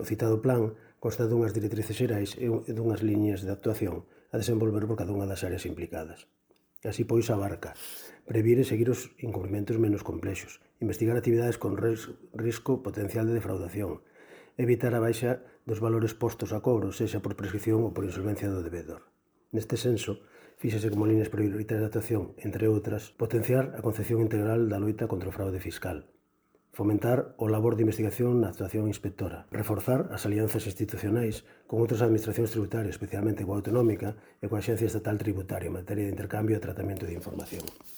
O citado plan consta dunhas directrices xerais e dunhas liñas de actuación a desenvolver por cada unha das áreas implicadas. Así pois abarca previr e seguir os incumprimentos menos complexos, investigar actividades con risco potencial de defraudación, evitar a baixa dos valores postos a cobro, sexa por prescripción ou por insolvencia do debedor. Neste senso, fíxase como liñas prioritarias de actuación, entre outras, potenciar a concepción integral da loita contra o fraude fiscal, fomentar o labor de investigación na actuación inspectora, reforzar as alianzas institucionais con outras administracións tributarias, especialmente coa autonómica e coa Axencia Estatal Tributaria en materia de intercambio e tratamento de información.